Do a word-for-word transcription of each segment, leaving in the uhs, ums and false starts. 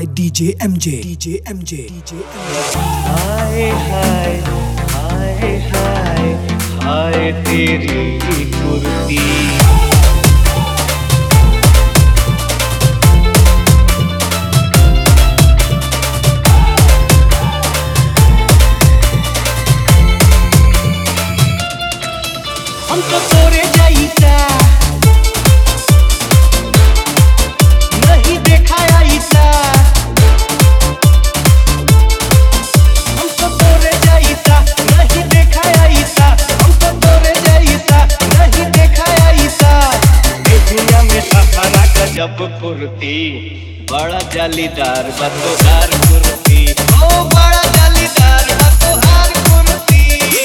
D J M J D J M J D J M J। हाय हाय हाय हाय हाय तेरी कुर्ती, हम तो तोरे जैसा नहीं देखा ऐसा, हम तो तोरे जैसा नहीं देखा ऐसा, हम तो तोरे जैसा नहीं देखा ऐसा। दुनिया में सफरा गजब कुर्ती, बड़ा जालीदार बतोहार कुर्ती, ओ बड़ा जालीदार बतोहार कुर्ती।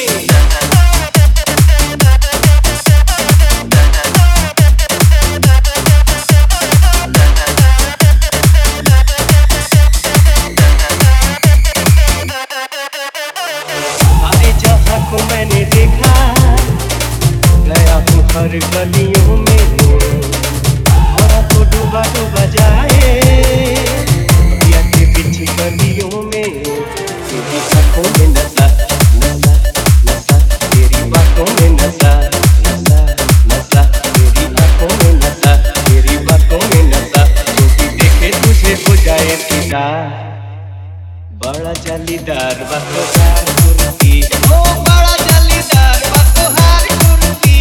को मैंने देखा, गया हूँ हर गलियों में, और तो डूबा डूबा जाए या के पीछे गलियों में। तेरी आँखों में नशा नशा नशा, तेरी बातों में नशा नशा नशा, तेरी आँखों में नशा, तेरी बातों में नशा। जो भी देखे तुझे हो जाए फिदा, बड़ा जालीदार बतोहार कुर्ती, ओ बड़ा जालीदार बतोहार कुर्ती।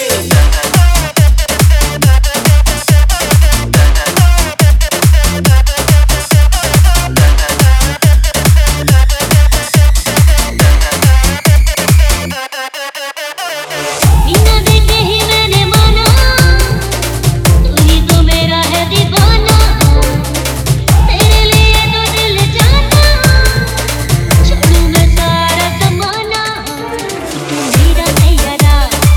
बिना देखे ही मैंने माना, तू ही तो मेरा है दीवाना, तेरे लिए तो दिल जाता, छोड़ूं मैं सारा ज़माना। तू मेरा सैयारा,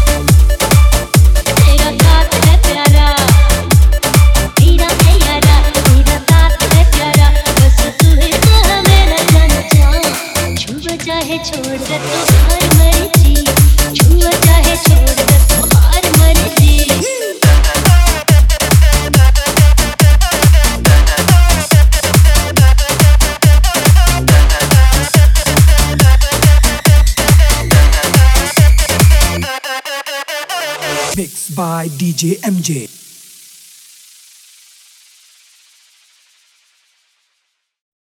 तेरा साथ है प्यारा, मेरा सैयारा, तेरा साथ है प्यारा। बस तू ही तो है मेरा जान, छुआ चाहे छोड़ दे तो हर मर्जी, छुआ चाहे छोड़ दे तो हर मर्जी। Mixed by D J M J।